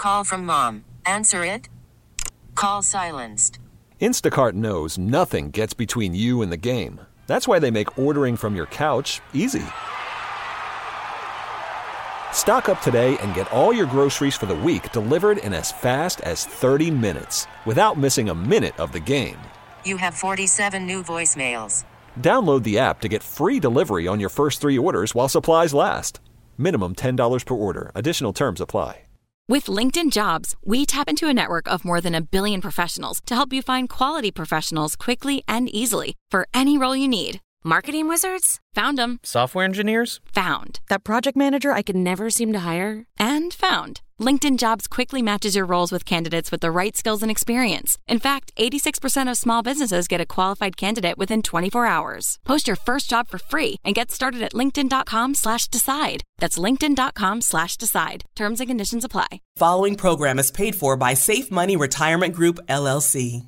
call from mom. Answer it. Call silenced. Instacart knows nothing gets between you and the game. That's why they make ordering from your couch easy. Stock up today and get all your groceries for the week delivered in as fast as 30 minutes without missing a minute of the game. You have 47 new voicemails. Download the app to get free delivery on your first 3 orders while supplies last. Minimum $10 per order. Additional terms apply. With LinkedIn Jobs, we tap into a network of more than 1 billion professionals to help you find quality professionals quickly and easily for any role you need. Marketing wizards? Found them. Software engineers? Found. That project manager I could never seem to hire? And found. LinkedIn Jobs quickly matches your roles with candidates with the right skills and experience. In fact, 86% of small businesses get a qualified candidate within 24 hours. Post your first job for free and get started at linkedin.com/decide. That's linkedin.com/decide. Terms and conditions apply. Following program is paid for by Safe Money Retirement Group, LLC.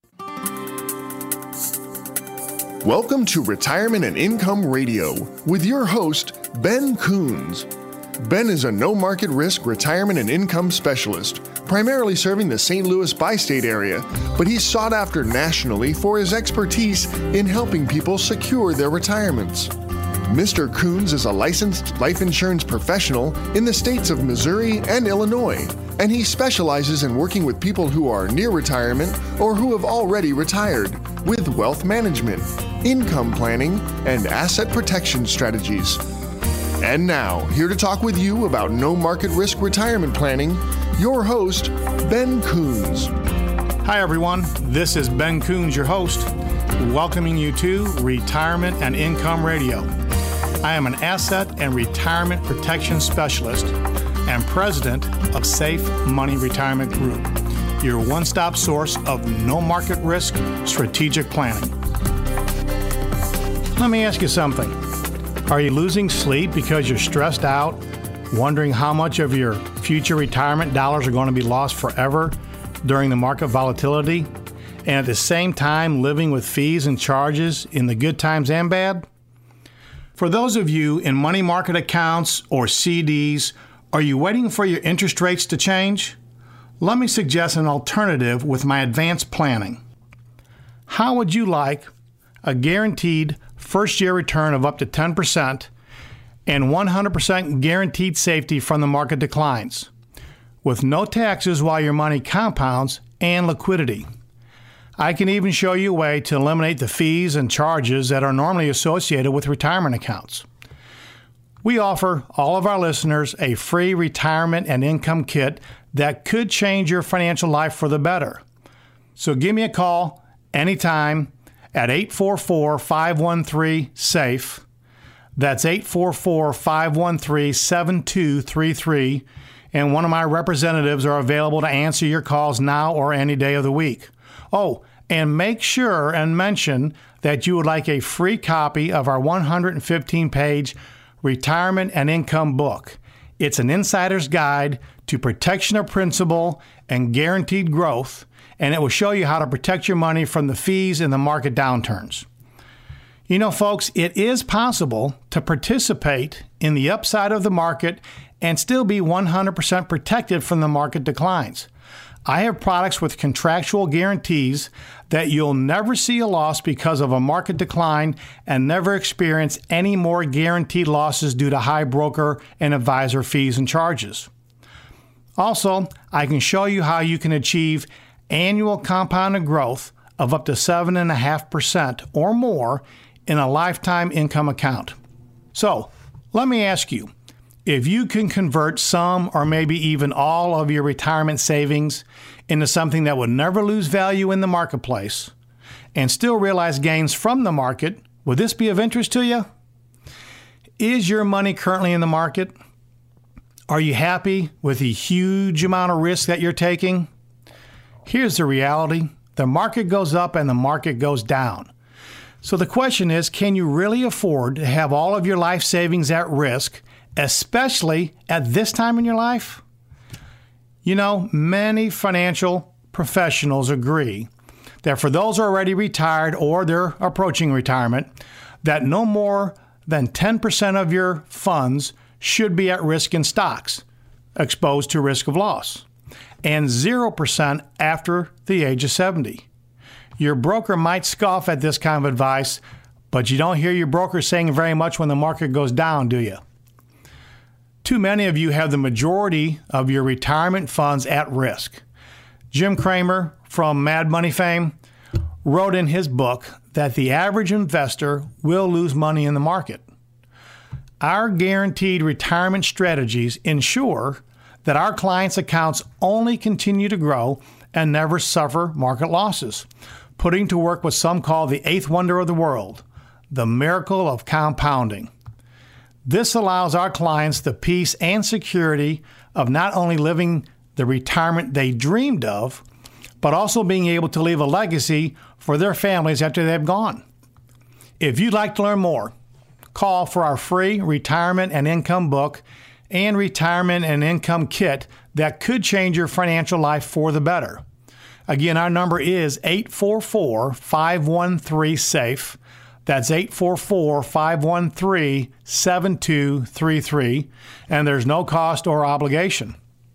Welcome to Retirement and Income Radio with your host, Ben Coons. Ben is a no-market risk retirement and income specialist, primarily serving the St. Louis bi-state area, but he's sought after nationally for his expertise in helping people secure their retirements. Mr. Coons is a licensed life insurance professional in the states of Missouri and Illinois, and he specializes in working with people who are near retirement or who have already retired with wealth management, income planning, and asset protection strategies. And now, here to talk with you about no market risk retirement planning, your host, Ben Coons. Hi, everyone. This is Ben Coons, your host, welcoming you to Retirement and Income Radio. I am an asset and retirement protection specialist and president of Safe Money Retirement Group, your one-stop source of no market risk strategic planning. Let me ask you something. Are you losing sleep because you're stressed out, wondering how much of your future retirement dollars are going to be lost forever during the market volatility, and at the same time living with fees and charges in the good times and bad? For those of you in money market accounts or CDs, are you waiting for your interest rates to change? Let me suggest an alternative with my advanced planning. How would you like a guaranteed first-year return of up to 10% and 100% guaranteed safety from the market declines, with no taxes while your money compounds and liquidity? I can even show you a way to eliminate the fees and charges that are normally associated with retirement accounts. We offer all of our listeners a free retirement and income kit that could change your financial life for the better. So give me a call anytime at 844-513-SAFE. That's 844-513-7233, and one of my representatives are available to answer your calls now or any day of the week. Oh, and make sure and mention that you would like a free copy of our 115-page Retirement and Income book. It's an insider's guide to protection of principal and guaranteed growth, and it will show you how to protect your money from the fees in the market downturns. You know, folks, it is possible to participate in the upside of the market and still be 100% protected from the market declines. I have products with contractual guarantees that you'll never see a loss because of a market decline and never experience any more guaranteed losses due to high broker and advisor fees and charges. Also, I can show you how you can achieve annual compounded growth of up to 7.5% or more in a lifetime income account. So, let me ask you, if you can convert some or maybe even all of your retirement savings into something that would never lose value in the marketplace and still realize gains from the market, would this be of interest to you? Is your money currently in the market? Are you happy with the huge amount of risk that you're taking? Here's the reality. The market goes up and the market goes down. So the question is, can you really afford to have all of your life savings at risk, especially at this time in your life? You know, many financial professionals agree that for those who are already retired or they're approaching retirement, that no more than 10% of your funds should be at risk in stocks, exposed to risk of loss. and 0% after the age of 70. Your broker might scoff at this kind of advice, but you don't hear your broker saying very much when the market goes down, do you? Too many of you have the majority of your retirement funds at risk. Jim Cramer from Mad Money fame wrote in his book that the average investor will lose money in the market. Our guaranteed retirement strategies ensure that our clients' accounts only continue to grow and never suffer market losses, putting to work what some call the eighth wonder of the world, the miracle of compounding. This allows our clients the peace and security of not only living the retirement they dreamed of, but also being able to leave a legacy for their families after they've gone. If you'd like to learn more, call for our free retirement and income book and retirement and income kit that could change your financial life for the better. Again, our number is 844-513-SAFE. That's 844-513-7233, and there's no cost or obligation.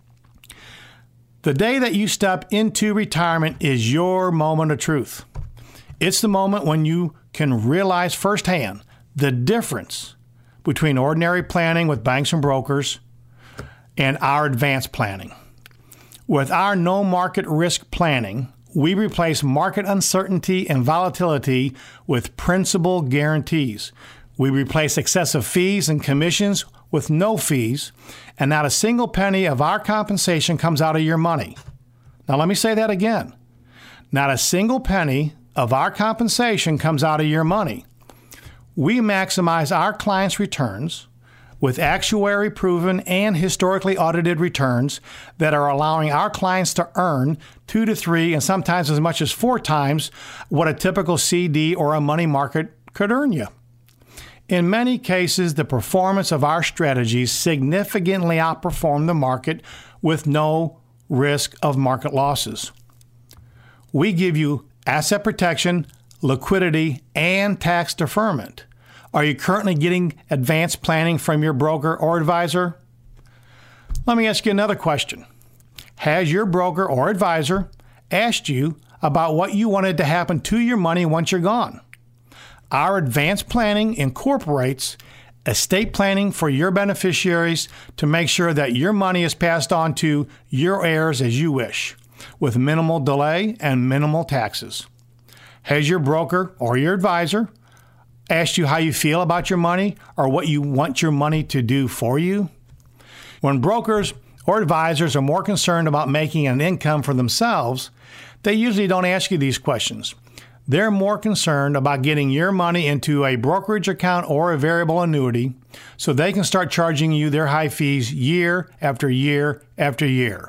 The day that you step into retirement is your moment of truth. It's the moment when you can realize firsthand the difference between ordinary planning with banks and brokers and our advanced planning. With our no market risk planning, we replace market uncertainty and volatility with principal guarantees. We replace excessive fees and commissions with no fees, and not a single penny of our compensation comes out of your money. Now let me say that again. Not a single penny of our compensation comes out of your money. We maximize our clients' returns with actuary-proven and historically audited returns that are allowing our clients to earn 2 to 3 and sometimes as much as 4 times what a typical CD or a money market could earn you. In many cases, the performance of our strategies significantly outperform the market with no risk of market losses. We give you asset protection, liquidity, and tax deferment. Are you currently getting advanced planning from your broker or advisor? Let me ask you another question. Has your broker or advisor asked you about what you wanted to happen to your money once you're gone? Our advanced planning incorporates estate planning for your beneficiaries to make sure that your money is passed on to your heirs as you wish, with minimal delay and minimal taxes. Has your broker or your advisor asked you how you feel about your money or what you want your money to do for you? When brokers or advisors are more concerned about making an income for themselves, they usually don't ask you these questions. They're more concerned about getting your money into a brokerage account or a variable annuity so they can start charging you their high fees year after year after year.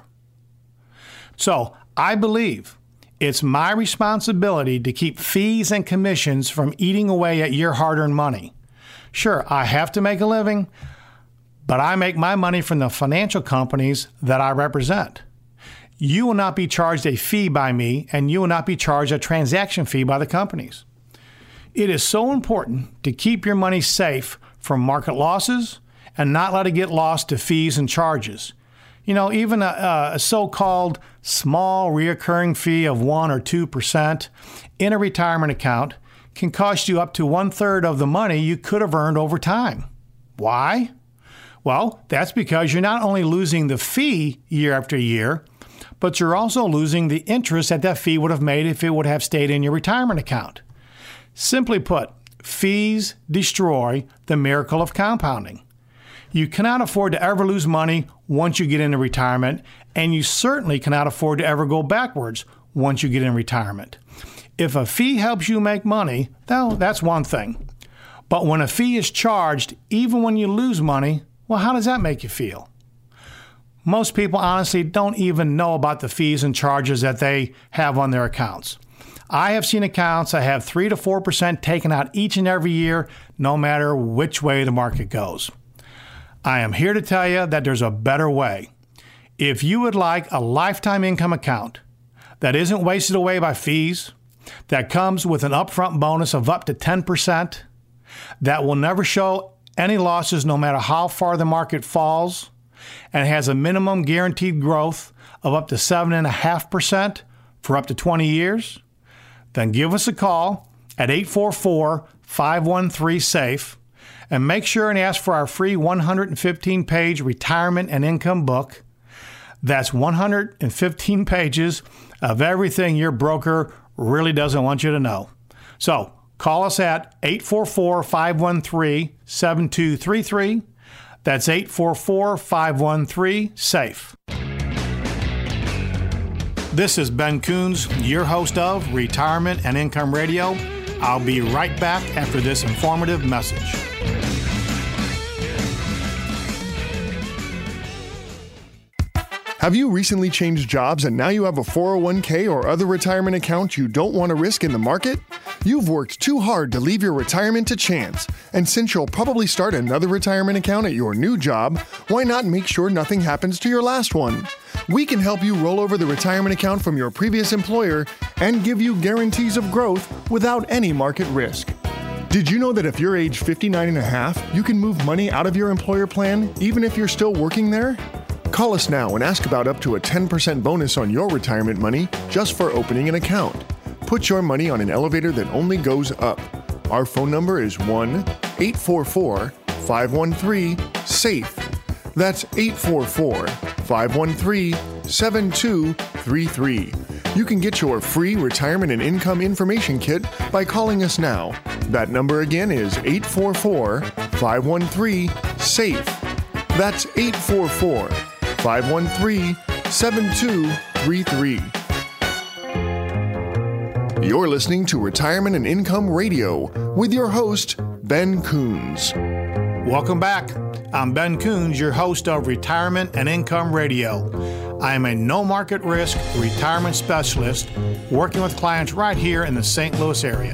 So I believe it's my responsibility to keep fees and commissions from eating away at your hard-earned money. Sure, I have to make a living, but I make my money from the financial companies that I represent. You will not be charged a fee by me, and you will not be charged a transaction fee by the companies. It is so important to keep your money safe from market losses and not let it get lost to fees and charges. You know, even a so-called small reoccurring fee of 1 or 2% in a retirement account can cost you up to 1/3 of the money you could have earned over time. Why? Well, that's because you're not only losing the fee year after year, but you're also losing the interest that fee would have made if it would have stayed in your retirement account. Simply put, fees destroy the miracle of compounding. You cannot afford to ever lose money once you get into retirement, and you certainly cannot afford to ever go backwards once you get in retirement. If a fee helps you make money, well, that's one thing. But when a fee is charged, even when you lose money, well, how does that make you feel? Most people honestly don't even know about the fees and charges that they have on their accounts. I have seen accounts that have 3 to 4% taken out each and every year, no matter which way the market goes. I am here to tell you that there's a better way. If you would like a lifetime income account that isn't wasted away by fees, that comes with an upfront bonus of up to 10%, that will never show any losses no matter how far the market falls, and has a minimum guaranteed growth of up to 7.5% for up to 20 years? Then give us a call at 844-513-SAFE and make sure and ask for our free 115-page retirement and income book. That's 115 pages of everything your broker really doesn't want you to know. So call us at 844-513-7233. That's 844-513-SAFE. This is Ben Coons, your host of Retirement and Income Radio. I'll be right back after this informative message. Have you recently changed jobs and now you have a 401k or other retirement account you don't want to risk in the market? You've worked too hard to leave your retirement to chance, and since you'll probably start another retirement account at your new job, why not make sure nothing happens to your last one? We can help you roll over the retirement account from your previous employer and give you guarantees of growth without any market risk. Did you know that if you're age 59 and a half, you can move money out of your employer plan even if you're still working there? Call us now and ask about up to a 10% bonus on your retirement money just for opening an account. Put your money on an elevator that only goes up. Our phone number is 1-844-513-SAFE. That's 844-513-7233. You can get your free retirement and income information kit by calling us now. That number again is 844-513-SAFE. That's 844-513-7233. You're listening to Retirement and Income Radio with your host, Ben Coons. Welcome back. I'm Ben Coons, your host of Retirement and Income Radio. I am a no-market risk retirement specialist working with clients right here in the St. Louis area.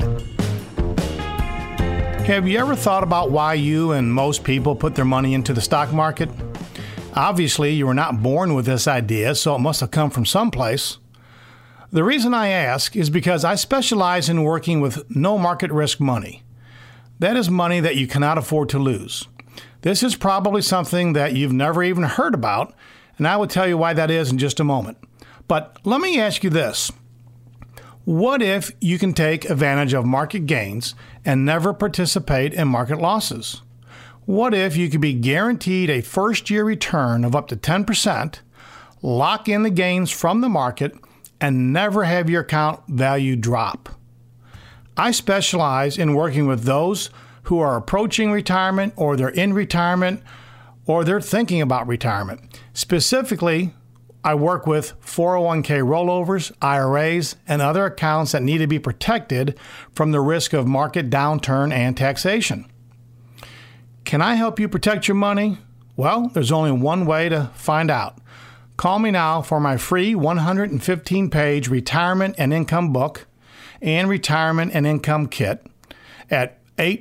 Have you ever thought about why you and most people put their money into the stock market? Obviously, you were not born with this idea, so it must have come from someplace. The reason I ask is because I specialize in working with no market risk money. That is money that you cannot afford to lose. This is probably something that you've never even heard about, and I will tell you why that is in just a moment. But let me ask you this. What if you can take advantage of market gains and never participate in market losses? What if you could be guaranteed a first-year return of up to 10%, lock in the gains from the market, and never have your account value drop? I specialize in working with those who are approaching retirement, or they're in retirement, or they're thinking about retirement. Specifically, I work with 401k rollovers, IRAs, and other accounts that need to be protected from the risk of market downturn and taxation. Can I help you protect your money? Well, there's only one way to find out. Call me now for my free 115-page retirement and income book and retirement and income kit at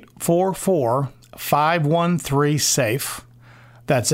844-513-SAFE. That's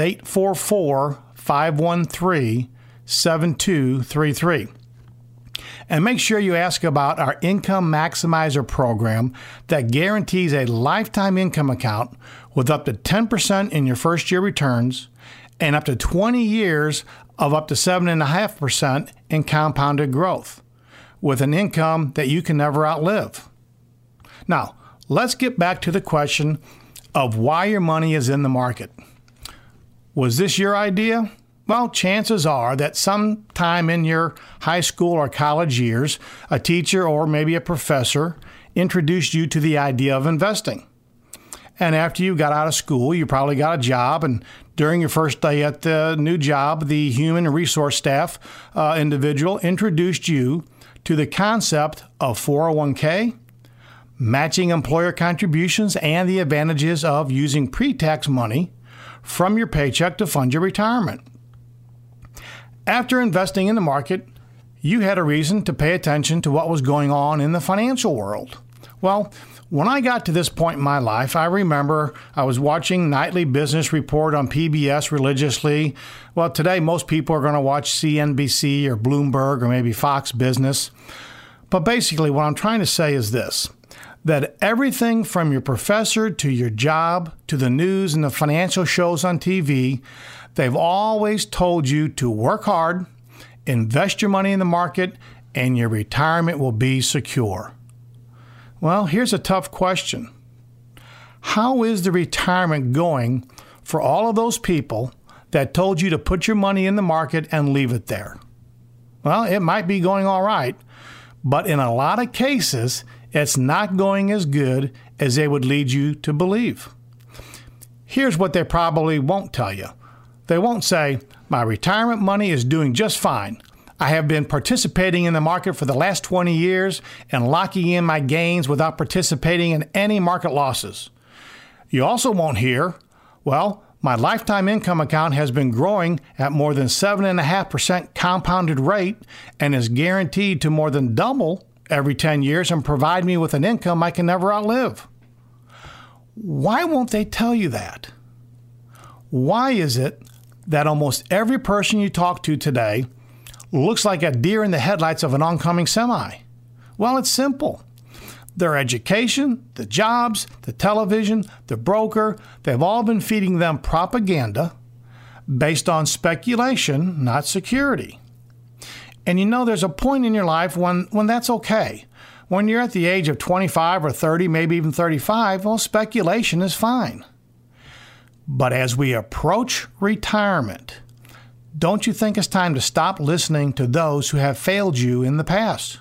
844-513-7233. And make sure you ask about our Income Maximizer program that guarantees a lifetime income account with up to 10% in your first year returns and up to 20 years of up to 7.5% in compounded growth with an income that you can never outlive. Now, let's get back to the question of why your money is in the market. Was this your idea? Well, chances are that sometime in your high school or college years, a teacher or maybe a professor introduced you to the idea of investing. And after you got out of school, you probably got a job, and during your first day at the new job, the human resource staff individual introduced you to the concept of 401k, matching employer contributions, and the advantages of using pre-tax money from your paycheck to fund your retirement. After investing in the market, you had a reason to pay attention to what was going on in the financial world. Well, when I got to this point in my life, I remember I was watching Nightly Business Report on PBS religiously. Well, today most people are going to watch CNBC or Bloomberg or maybe Fox Business. But basically what I'm trying to say is this, that everything from your professor to your job to the news and the financial shows on TV, they've always told you to work hard, invest your money in the market, and your retirement will be secure. Well, here's a tough question. How is the retirement going for all of those people that told you to put your money in the market and leave it there? Well, it might be going all right, but in a lot of cases, it's not going as good as they would lead you to believe. Here's what they probably won't tell you. They won't say, my retirement money is doing just fine. I have been participating in the market for the last 20 years and locking in my gains without participating in any market losses. You also won't hear, well, my lifetime income account has been growing at more than 7.5% compounded rate and is guaranteed to more than double every 10 years and provide me with an income I can never outlive. Why won't they tell you that? Why is it that almost every person you talk to today looks like a deer in the headlights of an oncoming semi? Well, it's simple. Their education, the jobs, the television, the broker, they've all been feeding them propaganda based on speculation, not security. And you know, there's a point in your life when that's okay. When you're at the age of 25 or 30, maybe even 35, well, speculation is fine. But as we approach retirement, don't you think it's time to stop listening to those who have failed you in the past?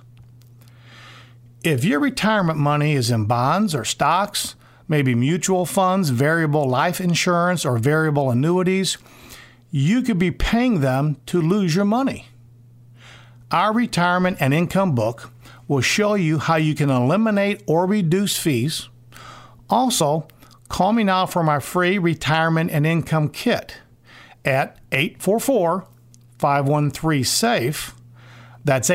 If your retirement money is in bonds or stocks, maybe mutual funds, variable life insurance, or variable annuities, you could be paying them to lose your money. Our retirement and income book will show you how you can eliminate or reduce fees. Also, call me now for my free retirement and income kit at 844-513-SAFE. That's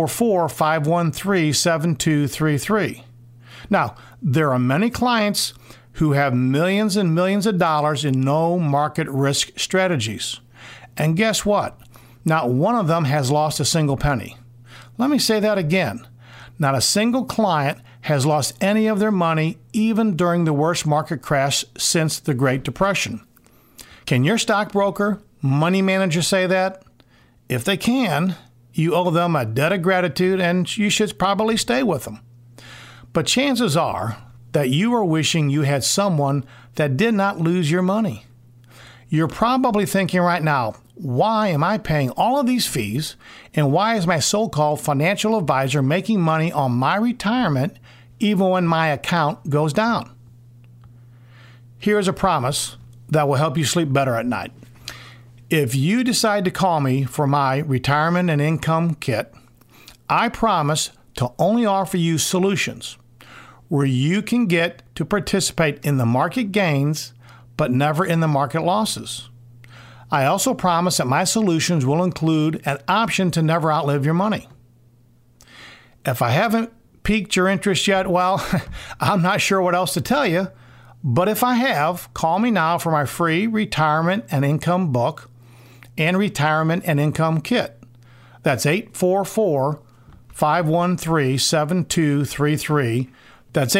844-513-7233. Now, there are many clients who have millions and millions of dollars in no market risk strategies. And guess what? Not one of them has lost a single penny. Let me say that again. Not a single client has lost any of their money, even during the worst market crash since the Great Depression. Can your stockbroker, money manager say that? If they can, you owe them a debt of gratitude and you should probably stay with them. But chances are that you are wishing you had someone that did not lose your money. You're probably thinking right now, why am I paying all of these fees, and why is my so-called financial advisor making money on my retirement even when my account goes down? Here's a promise that will help you sleep better at night. If you decide to call me for my retirement and income kit, I promise to only offer you solutions where you can get to participate in the market gains, but never in the market losses. I also promise that my solutions will include an option to never outlive your money. If I haven't piqued your interest yet, well, I'm not sure what else to tell you, but if I have, call me now for my free retirement and income book and retirement and income kit. That's 844-513-7233. That's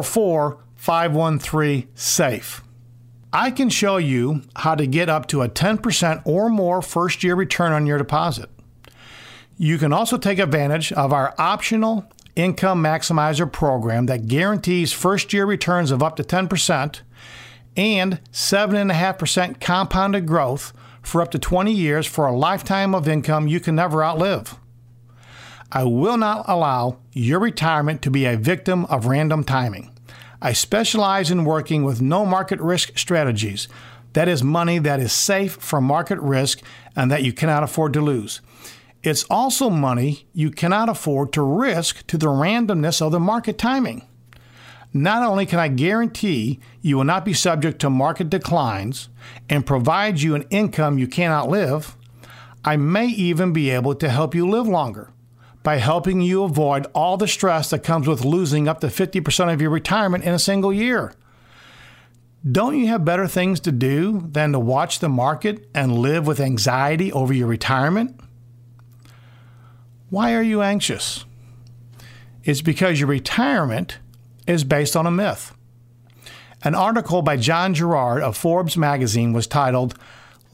844-513-SAFE. I can show you how to get up to a 10% or more first-year return on your deposit. You can also take advantage of our optional Income Maximizer program that guarantees first-year returns of up to 10% and 7.5% compounded growth for up to 20 years for a lifetime of income you can never outlive. I will not allow your retirement to be a victim of random timing. I specialize in working with no market risk strategies. That is money that is safe from market risk and that you cannot afford to lose. It's also money you cannot afford to risk to the randomness of the market timing. Not only can I guarantee you will not be subject to market declines and provide you an income you can't outlive, I may even be able to help you live longer by helping you avoid all the stress that comes with losing up to 50% of your retirement in a single year. Don't you have better things to do than to watch the market and live with anxiety over your retirement? Why are you anxious? It's because your retirement is based on a myth. An article by John Gerard of Forbes magazine was titled,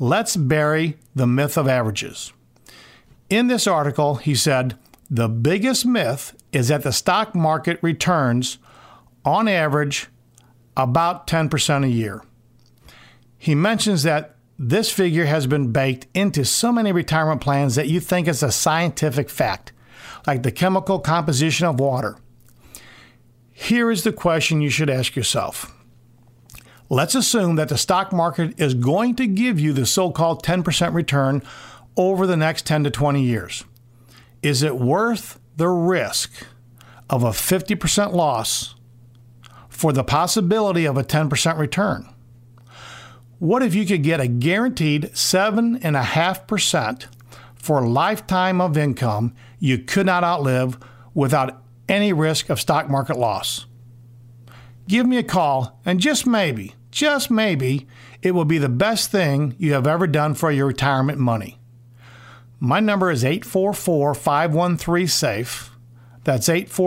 Let's bury the myth of averages. In this article, he said, the biggest myth is that the stock market returns, on average, about 10% a year. He mentions that this figure has been baked into so many retirement plans that you think it's a scientific fact, like the chemical composition of water. Here is the question you should ask yourself. Let's assume that the stock market is going to give you the so-called 10% return over the next 10 to 20 years. Is it worth the risk of a 50% loss for the possibility of a 10% return? What if you could get a guaranteed 7.5% for a lifetime of income you could not outlive without any risk of stock market loss? Give me a call, and just maybe, it will be the best thing you have ever done for your retirement money. My number is 844-513-SAFE. That's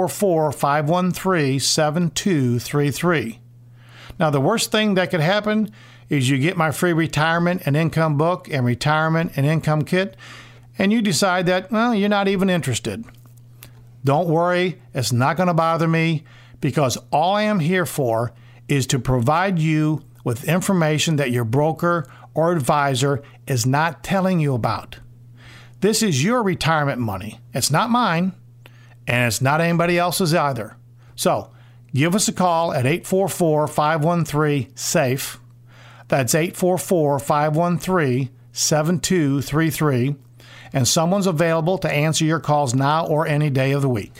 844-513-7233. Now, the worst thing that could happen is you get my free retirement and income book and retirement and income kit, and you decide that, well, you're not even interested. Don't worry, it's not going to bother me, because all I am here for is to provide you with information that your broker or advisor is not telling you about. This is your retirement money. It's not mine, and it's not anybody else's either. So give us a call at 844-513-SAFE. That's 844-513-7233. And someone's available to answer your calls now or any day of the week.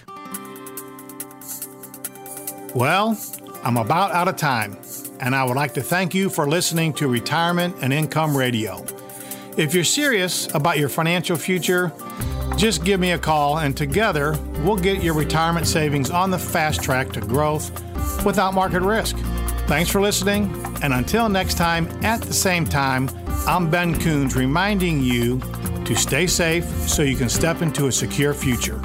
Well, I'm about out of time, and I would like to thank you for listening to Retirement and Income Radio. If you're serious about your financial future, just give me a call, and together we'll get your retirement savings on the fast track to growth without market risk. Thanks for listening, and until next time at the same time, I'm Ben Coons reminding you to stay safe so you can step into a secure future.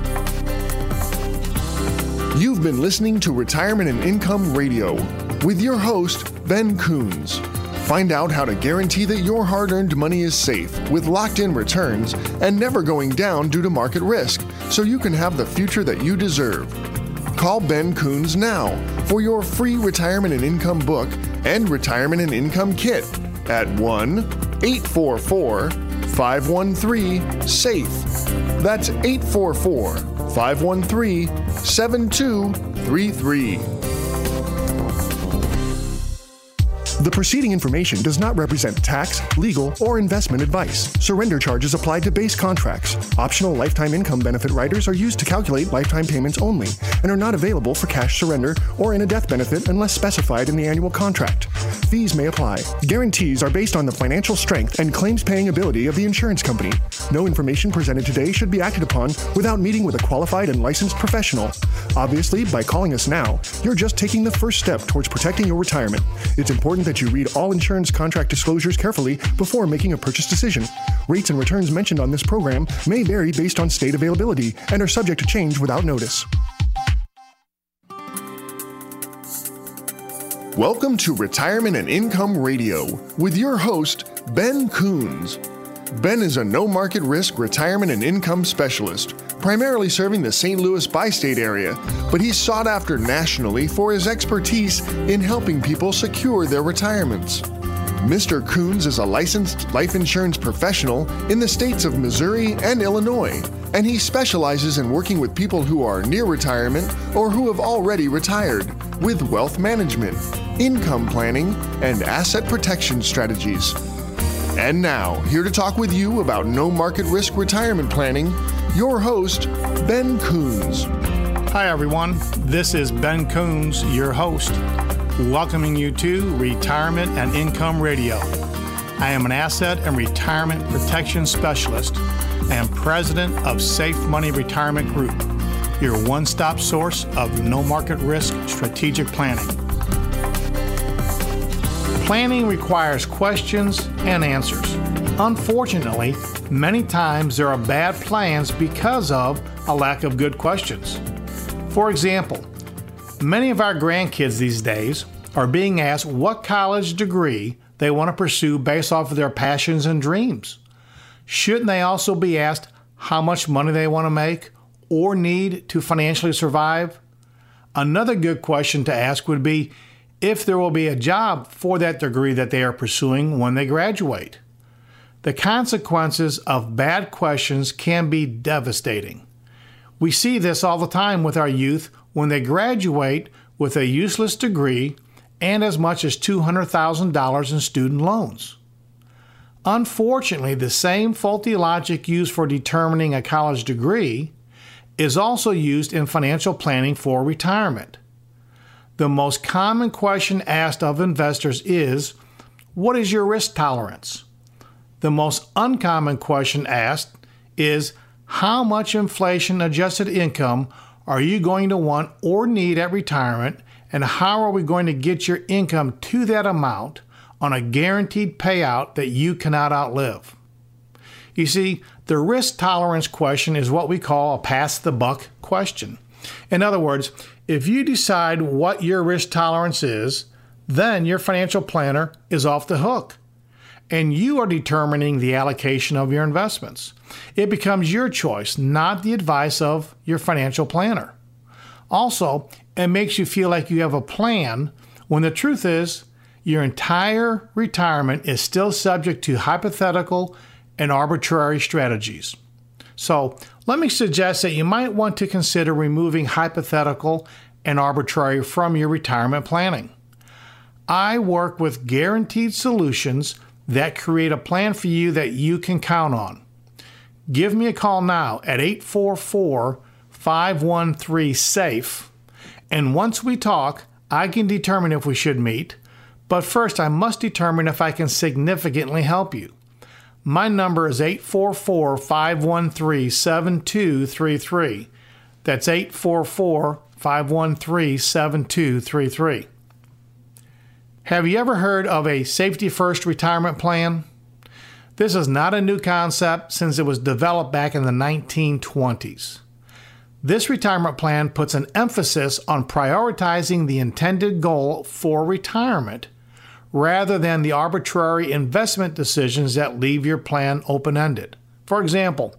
You've been listening to Retirement and Income Radio with your host, Ben Coons. Find out how to guarantee that your hard-earned money is safe with locked-in returns and never going down due to market risk, so you can have the future that you deserve. Call Ben Coons now for your free Retirement and Income book and Retirement and Income kit at 1-844-513-SAFE. That's 844-513-7233. The preceding information does not represent tax, legal, or investment advice. Surrender charges apply to base contracts. Optional lifetime income benefit riders are used to calculate lifetime payments only and are not available for cash surrender or in a death benefit unless specified in the annual contract. Fees may apply. Guarantees are based on the financial strength and claims-paying ability of the insurance company. No information presented today should be acted upon without meeting with a qualified and licensed professional. Obviously, by calling us now, you're just taking the first step towards protecting your retirement. It's important that you read all insurance contract disclosures carefully before making a purchase decision. Rates and returns mentioned on this program may vary based on state availability and are subject to change without notice. Welcome to Retirement and Income Radio with your host, Ben Coons. Ben is a no-market risk retirement and income specialist, primarily serving the St. Louis bi-state area, but he's sought after nationally for his expertise in helping people secure their retirements. Mr. Coons is a licensed life insurance professional in the states of Missouri and Illinois, and he specializes in working with people who are near retirement or who have already retired with wealth management, income planning, and asset protection strategies. And now, here to talk with you about no market risk retirement planning, your host, Ben Coons. Hi, everyone. This is Ben Coons, your host, welcoming you to Retirement and Income Radio. I am an asset and retirement protection specialist and president of Safe Money Retirement Group, your one-stop source of no market risk strategic planning. Planning requires questions and answers. Unfortunately, many times there are bad plans because of a lack of good questions. For example, many of our grandkids these days are being asked what college degree they want to pursue based off of their passions and dreams? Shouldn't they also be asked how much money they want to make or need to financially survive? Another good question to ask would be if there will be a job for that degree that they are pursuing when they graduate. The consequences of bad questions can be devastating. We see this all the time with our youth when they graduate with a useless degree and as much as $200,000 in student loans. Unfortunately, the same faulty logic used for determining a college degree is also used in financial planning for retirement. The most common question asked of investors is, what is your risk tolerance? The most uncommon question asked is, how much inflation-adjusted income are you going to want or need at retirement, and how are we going to get your income to that amount on a guaranteed payout that you cannot outlive? You see, the risk tolerance question is what we call a pass-the-buck question. In other words, if you decide what your risk tolerance is, then your financial planner is off the hook, and you are determining the allocation of your investments. It becomes your choice, not the advice of your financial planner. Also, it makes you feel like you have a plan when the truth is your entire retirement is still subject to hypothetical and arbitrary strategies. So, let me suggest that you might want to consider removing hypothetical and arbitrary from your retirement planning. I work with guaranteed solutions that create a plan for you that you can count on. Give me a call now at 844-513-SAFE, and once we talk, I can determine if we should meet, but first I must determine if I can significantly help you. My number is 844-513-7233. That's 844-513-7233. Have you ever heard of a Safety First retirement plan? This is not a new concept since it was developed back in the 1920s. This retirement plan puts an emphasis on prioritizing the intended goal for retirement rather than the arbitrary investment decisions that leave your plan open-ended. For example,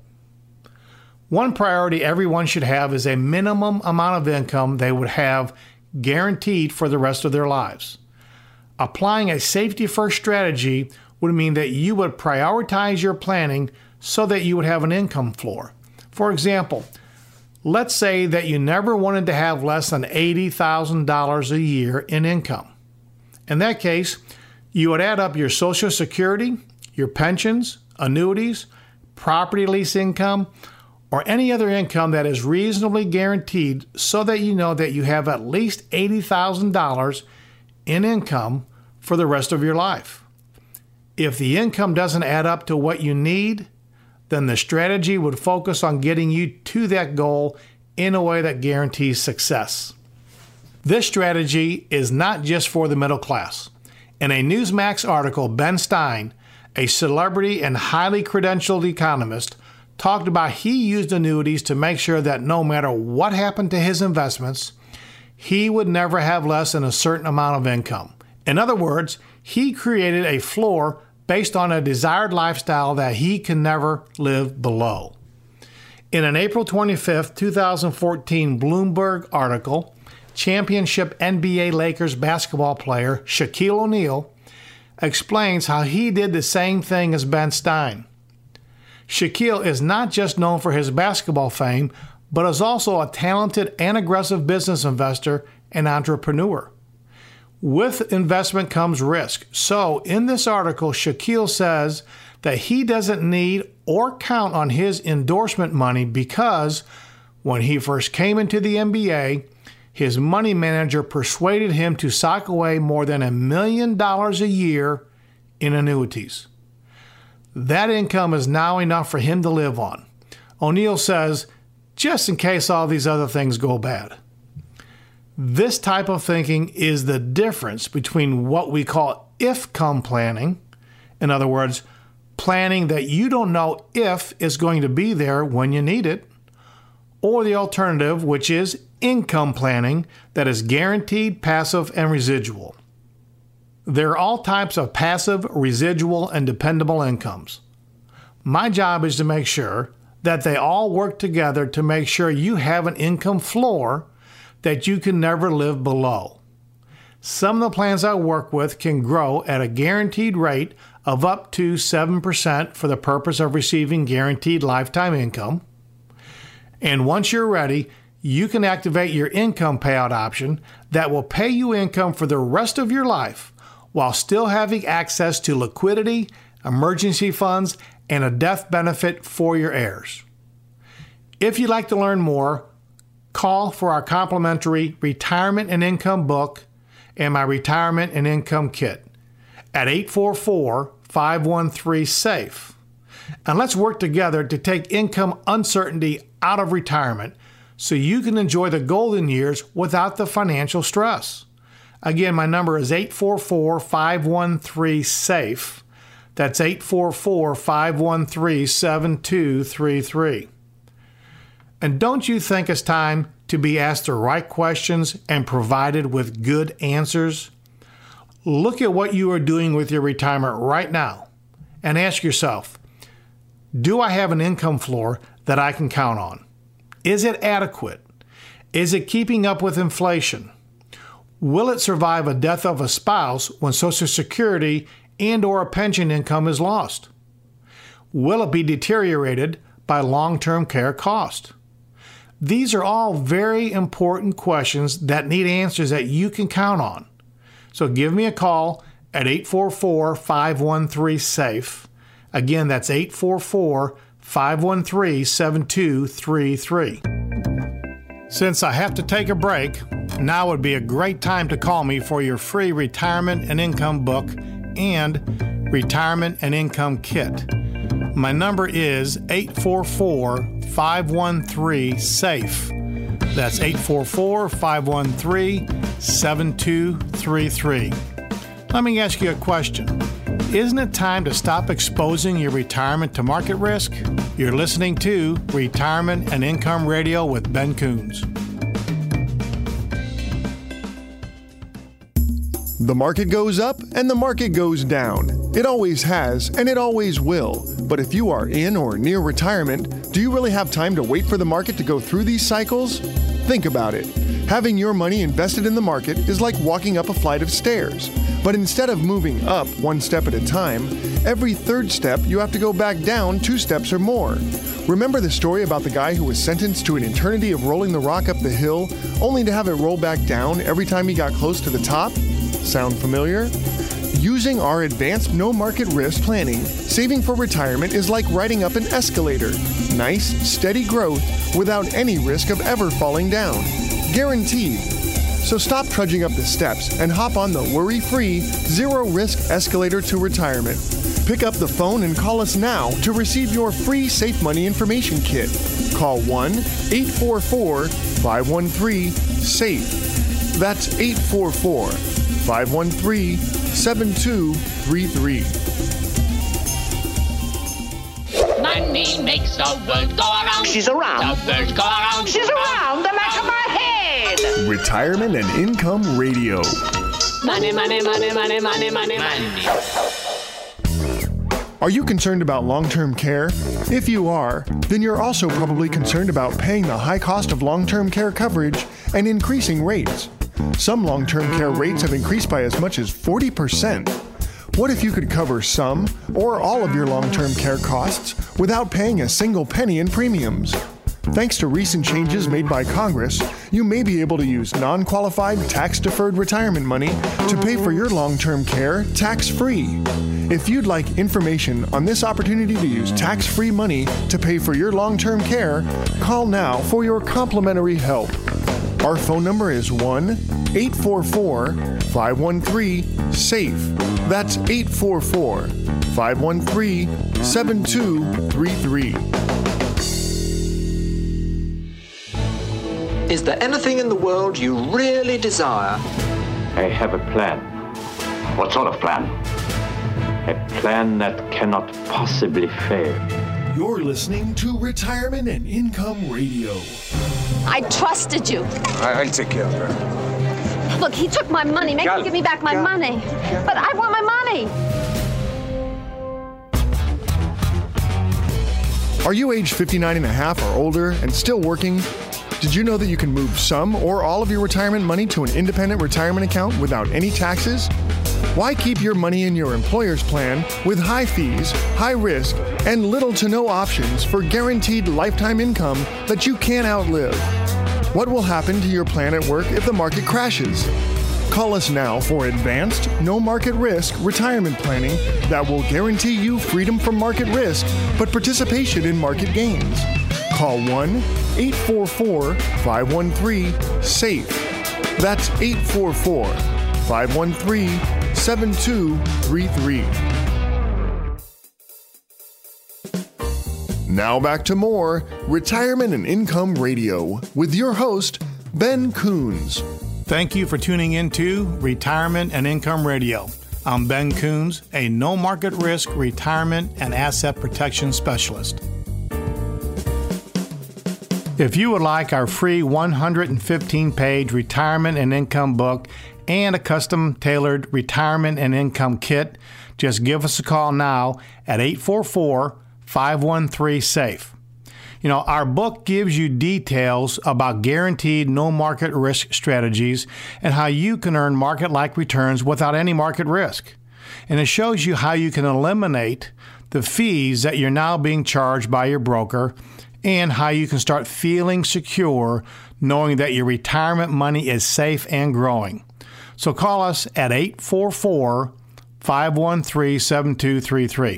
one priority everyone should have is a minimum amount of income they would have guaranteed for the rest of their lives. Applying a safety-first strategy would mean that you would prioritize your planning so that you would have an income floor. For example, let's say that you never wanted to have less than $80,000 a year in income. In that case, you would add up your Social Security, your pensions, annuities, property lease income, or any other income that is reasonably guaranteed so that you know that you have at least $80,000 in income for the rest of your life. If the income doesn't add up to what you need, then the strategy would focus on getting you to that goal in a way that guarantees success. This strategy is not just for the middle class. In a Newsmax article, Ben Stein, a celebrity and highly credentialed economist, talked about he used annuities to make sure that no matter what happened to his investments, he would never have less than a certain amount of income. In other words, he created a floor based on a desired lifestyle that he can never live below. In an April 25, 2014 Bloomberg article, championship NBA Lakers basketball player Shaquille O'Neal explains how he did the same thing as Ben Stein. Shaquille is not just known for his basketball fame, but is also a talented and aggressive business investor and entrepreneur. With investment comes risk. So, in this article, Shaquille says that he doesn't need or count on his endorsement money because when he first came into the NBA, his money manager persuaded him to sock away more than $1 million a year in annuities. That income is now enough for him to live on. O'Neal says, just in case all these other things go bad. This type of thinking is the difference between what we call if-come planning, in other words, planning that you don't know if it's going to be there when you need it, or the alternative, which is income planning that is guaranteed, passive, and residual. There are all types of passive, residual, and dependable incomes. My job is to make sure that they all work together to make sure you have an income floor that you can never live below. Some of the plans I work with can grow at a guaranteed rate of up to 7% for the purpose of receiving guaranteed lifetime income. And once you're ready, you can activate your income payout option that will pay you income for the rest of your life while still having access to liquidity, emergency funds, and a death benefit for your heirs. If you'd like to learn more, call for our complimentary Retirement and Income book and my Retirement and Income kit at 844-513-SAFE. And let's work together to take income uncertainty out of retirement so you can enjoy the golden years without the financial stress. Again, my number is 844-513-SAFE. That's 844-513-7233. And don't you think it's time to be asked the right questions and provided with good answers? Look at what you are doing with your retirement right now and ask yourself, do I have an income floor that I can count on? Is it adequate? Is it keeping up with inflation? Will it survive a death of a spouse when Social Security and or a pension income is lost? Will it be deteriorated by long-term care cost? These are all very important questions that need answers that you can count on. So give me a call at 844-513-SAFE. Again, that's 844-513-7233. Since I have to take a break, now would be a great time to call me for your free Retirement and Income book and Retirement and Income kit. My number is 844-513-SAFE. That's 844-513-7233. Let me ask you a question. Isn't it time to stop exposing your retirement to market risk? You're listening to Retirement and Income Radio with Ben Coons. The market goes up and the market goes down. It always has and it always will. But if you are in or near retirement, do you really have time to wait for the market to go through these cycles? Think about it. Having your money invested in the market is like walking up a flight of stairs. But instead of moving up one step at a time, every third step you have to go back down 2 steps or more. Remember the story about the guy who was sentenced to an eternity of rolling the rock up the hill, only to have it roll back down every time he got close to the top? Sound familiar? Using our advanced no market risk planning, saving for retirement is like riding up an escalator. Nice, steady growth without any risk of ever falling down. Guaranteed. So stop trudging up the steps and hop on the worry-free, zero-risk escalator to retirement. Pick up the phone and call us now to receive your free Safe Money Information Kit. Call 1-844-513-SAFE. That's 844-513-7233. Money makes the world go around. She's around. The birds go around. She's around the back of my head. Retirement and Income Radio. Money, money, money, money, money, money, money. Are you concerned about long-term care? If you are, then you're also probably concerned about paying the high cost of long-term care coverage and increasing rates. Some long-term care rates have increased by as much as 40%. What if you could cover some or all of your long-term care costs without paying a single penny in premiums? Thanks to recent changes made by Congress, you may be able to use non-qualified tax-deferred retirement money to pay for your long-term care tax-free. If you'd like information on this opportunity to use tax-free money to pay for your long-term care, call now for your complimentary help. Our phone number is 1-844-513-SAFE. That's 844-513-7233. Is there anything in the world you really desire? I have a plan. What sort of plan? A plan that cannot possibly fail. You're listening to Retirement and Income Radio. I trusted you. I'll take care of her. Look, he took my money. Make him give me back my money. But I want my money. Are you age 59 and a half or older and still working? Did you know that you can move some or all of your retirement money to an independent retirement account without any taxes? Why keep your money in your employer's plan with high fees, high risk, and little to no options for guaranteed lifetime income that you can't outlive? What will happen to your plan at work if the market crashes? Call us now for advanced, no market risk retirement planning that will guarantee you freedom from market risk but participation in market gains. Call 1-844-513-SAFE. That's 844-513-7233. Now back to more Retirement and Income Radio with your host, Ben Coons. Thank you for tuning in to Retirement and Income Radio. I'm Ben Coons, a no-market risk retirement and asset protection specialist. If you would like our free 115-page retirement and income book and a custom-tailored retirement and income kit, just give us a call now at 844-513-SAFE. You know, our book gives you details about guaranteed no market risk strategies and how you can earn market-like returns without any market risk. And it shows you how you can eliminate the fees that you're now being charged by your broker and how you can start feeling secure knowing that your retirement money is safe and growing. So call us at 844-513-7233.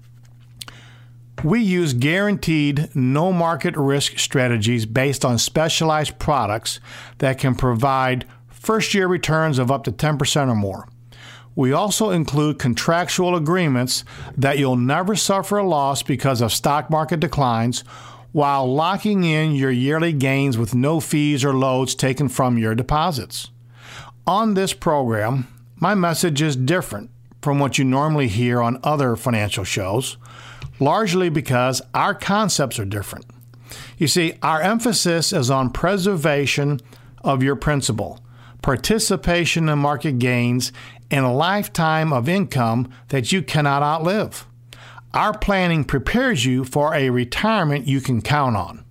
We use guaranteed no market risk strategies based on specialized products that can provide first-year returns of up to 10% or more. We also include contractual agreements that you'll never suffer a loss because of stock market declines while locking in your yearly gains with no fees or loads taken from your deposits. On this program, my message is different from what you normally hear on other financial shows, largely because our concepts are different. You see, our emphasis is on preservation of your principal, participation in market gains, and a lifetime of income that you cannot outlive. Our planning prepares you for a retirement you can count on.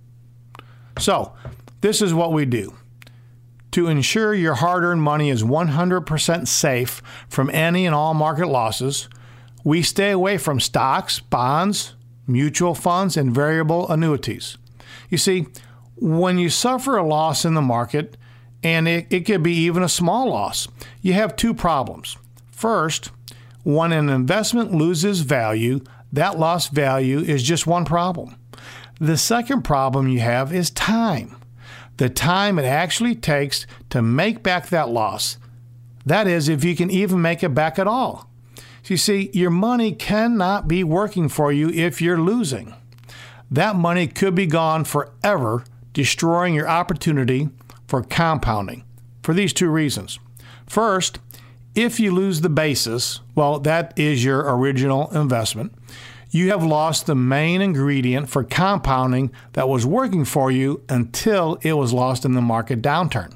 So, this is what we do. To ensure your hard-earned money is 100% safe from any and all market losses, we stay away from stocks, bonds, mutual funds, and variable annuities. You see, when you suffer a loss in the market, and it could be even a small loss, you have two problems. First, when an investment loses value, that lost value is just one problem. The second problem you have is time. The time it actually takes to make back that loss. That is, if you can even make it back at all. You see, your money cannot be working for you if you're losing. That money could be gone forever, destroying your opportunity for compounding for these two reasons. First, if you lose the basis, well, that is your original investment, you have lost the main ingredient for compounding that was working for you until it was lost in the market downturn.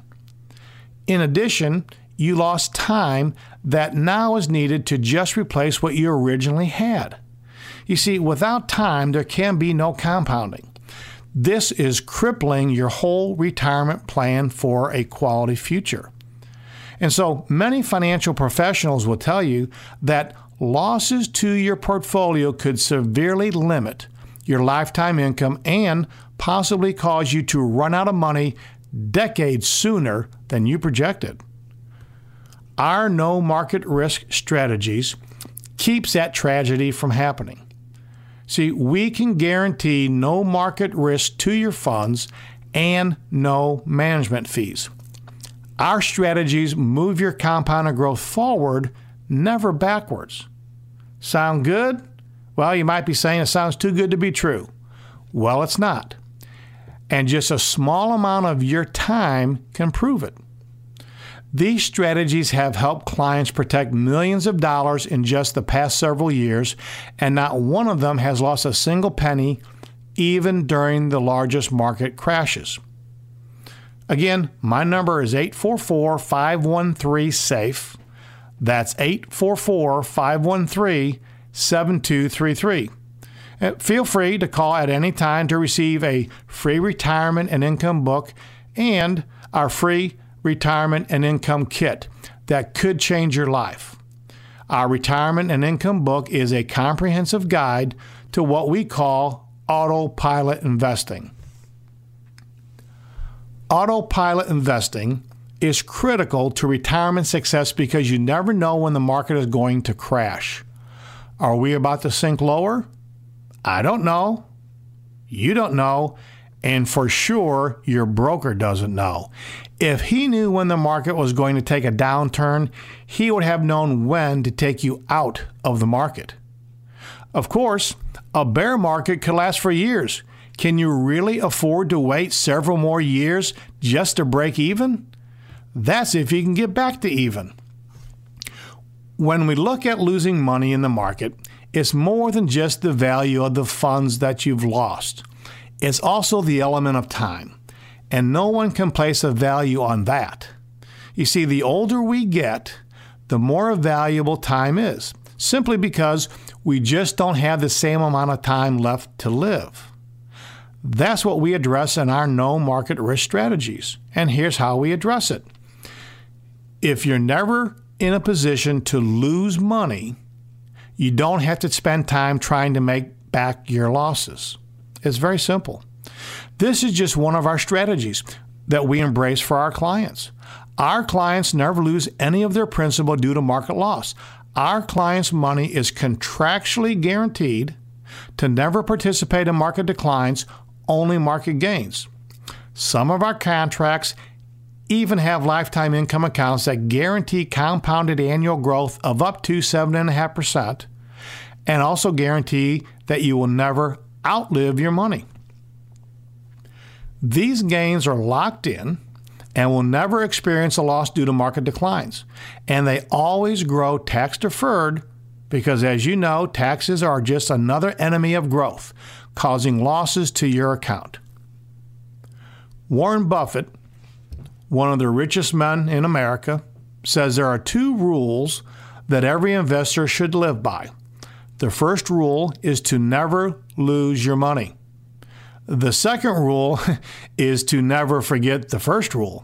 In addition, you lost time that now is needed to just replace what you originally had. You see, without time, there can be no compounding. This is crippling your whole retirement plan for a quality future. And so many financial professionals will tell you that losses to your portfolio could severely limit your lifetime income and possibly cause you to run out of money decades sooner than you projected. Our no market risk strategies keeps that tragedy from happening. See, we can guarantee no market risk to your funds and no management fees. Our strategies move your compounded growth forward, never backwards. Sound good? Well, you might be saying it sounds too good to be true. Well, it's not. And just a small amount of your time can prove it. These strategies have helped clients protect millions of dollars in just the past several years, and not one of them has lost a single penny, even during the largest market crashes. Again, my number is 844-513-SAFE. That's 844-513-7233. Feel free to call at any time to receive a free retirement and income book and our free retirement and income kit that could change your life. Our retirement and income book is a comprehensive guide to what we call autopilot investing. Autopilot investing is critical to retirement success because you never know when the market is going to crash. Are we about to sink lower? I don't know. You don't know. And for sure, your broker doesn't know. If he knew when the market was going to take a downturn, he would have known when to take you out of the market. Of course, a bear market could last for years. Can you really afford to wait several more years just to break even? That's if you can get back to even. When we look at losing money in the market, it's more than just the value of the funds that you've lost. It's also the element of time, and no one can place a value on that. You see, the older we get, the more valuable time is, simply because we just don't have the same amount of time left to live. That's what we address in our no market risk strategies, and here's how we address it. If you're never in a position to lose money, you don't have to spend time trying to make back your losses. It's very simple. This is just one of our strategies that we embrace for our clients. Our clients never lose any of their principal due to market loss. Our clients' money is contractually guaranteed to never participate in market declines, only market gains. Some of our contracts even have lifetime income accounts that guarantee compounded annual growth of up to 7.5% and also guarantee that you will never outlive your money. These gains are locked in and will never experience a loss due to market declines. And they always grow tax deferred because, as you know, taxes are just another enemy of growth, causing losses to your account. Warren Buffett, one of the richest men in America, says there are 2 rules that every investor should live by. The first rule is to never lose your money. The second rule is to never forget the first rule.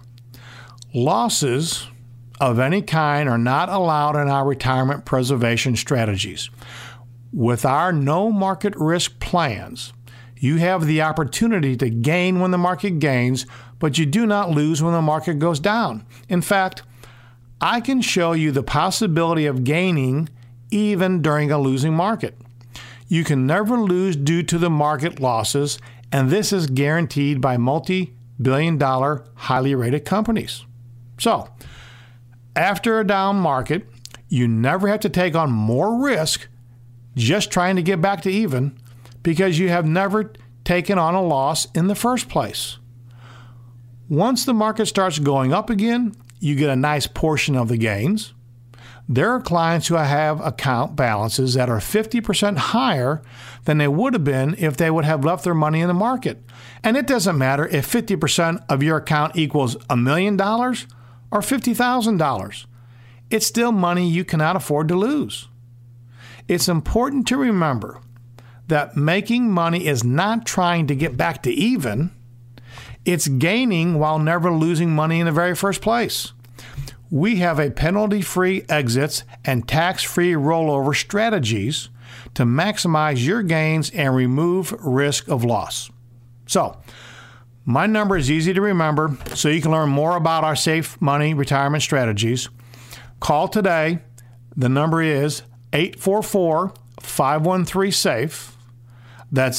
Losses of any kind are not allowed in our retirement preservation strategies. With our no market risk plans, you have the opportunity to gain when the market gains, but you do not lose when the market goes down. In fact, I can show you the possibility of gaining even during a losing market. You can never lose due to the market losses, and this is guaranteed by multi-billion-dollar, highly rated companies. So, after a down market, you never have to take on more risk just trying to get back to even because you have never taken on a loss in the first place. Once the market starts going up again, you get a nice portion of the gains. There are clients who have account balances that are 50% higher than they would have been if they would have left their money in the market. And it doesn't matter if 50% of your account equals $1 million or $50,000. It's still money you cannot afford to lose. It's important to remember that making money is not trying to get back to even. It's gaining while never losing money in the very first place. We have a penalty-free exits and tax-free rollover strategies to maximize your gains and remove risk of loss. So, my number is easy to remember, so you can learn more about our safe money retirement strategies. Call today. The number is 844-513-SAFE. That's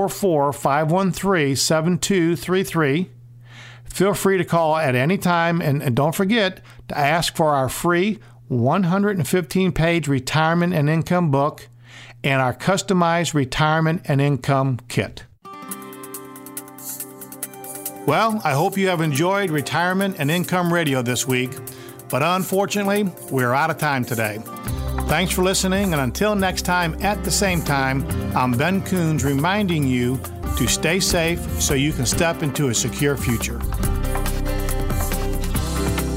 844-513-7233. Feel free to call at any time, and don't forget to ask for our free 115-page retirement and income book and our customized retirement and income kit. Well, I hope you have enjoyed Retirement and Income Radio this week, but unfortunately, we're out of time today. Thanks for listening, and until next time at the same time, I'm Ben Coons reminding you to stay safe so you can step into a secure future.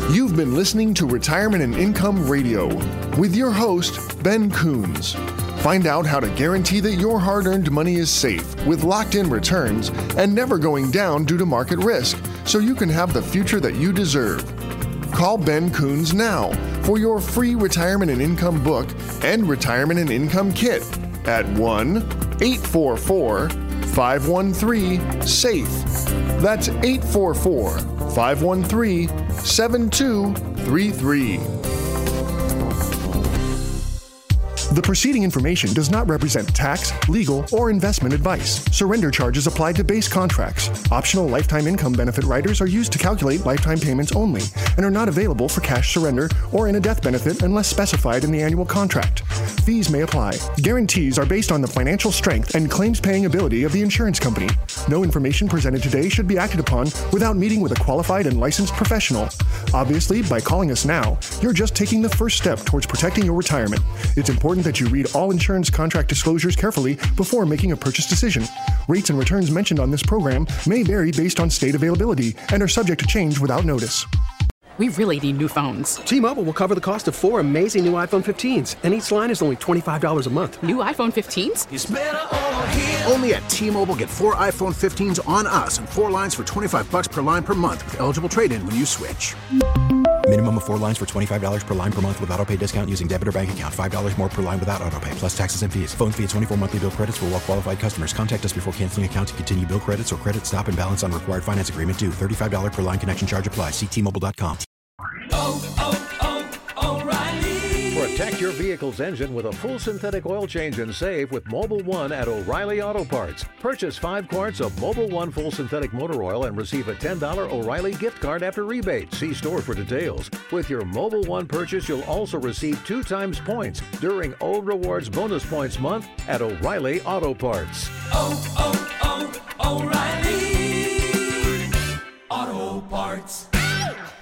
You've been listening to Retirement and Income Radio with your host, Ben Coons. Find out how to guarantee that your hard-earned money is safe with locked-in returns and never going down due to market risk, so you can have the future that you deserve. Call Ben Coons now for your free Retirement and Income book and Retirement and Income kit at 1-844-513-SAFE. That's 844-513-7233. The preceding information does not represent tax, legal, or investment advice. Surrender charges apply to base contracts. Optional lifetime income benefit riders are used to calculate lifetime payments only and are not available for cash surrender or in a death benefit unless specified in the annual contract. Fees may apply. Guarantees are based on the financial strength and claims-paying ability of the insurance company. No information presented today should be acted upon without meeting with a qualified and licensed professional. Obviously, by calling us now, you're just taking the first step towards protecting your retirement. It's important that you read all insurance contract disclosures carefully before making a purchase decision. Rates and returns mentioned on this program may vary based on state availability and are subject to change without notice. We really need new phones. T-Mobile will cover the cost of 4 amazing new iPhone 15s, and each line is only $25 a month. New iPhone 15s? It's better over here. Only at T-Mobile, get 4 iPhone 15s on us and 4 lines for $25 per line per month with eligible trade-in when you switch. Minimum of 4 lines for $25 per line per month with autopay discount using debit or bank account. $5 more per line without autopay, plus taxes and fees. Phone fee at 24 monthly bill credits for well-qualified customers. Contact us before canceling account to continue bill credits or credit stop and balance on required finance agreement due. $35 per line connection charge applies. See T-Mobile.com. O'Reilly. Protect your vehicle's engine with a full synthetic oil change and save with Mobil 1 at O'Reilly Auto Parts. Purchase 5 quarts of Mobil 1 full synthetic motor oil and receive a $10 O'Reilly gift card after rebate. See store for details. With your Mobil 1 purchase, you'll also receive 2 times points during O Rewards Bonus Points Month at O'Reilly Auto Parts. O'Reilly Auto Parts.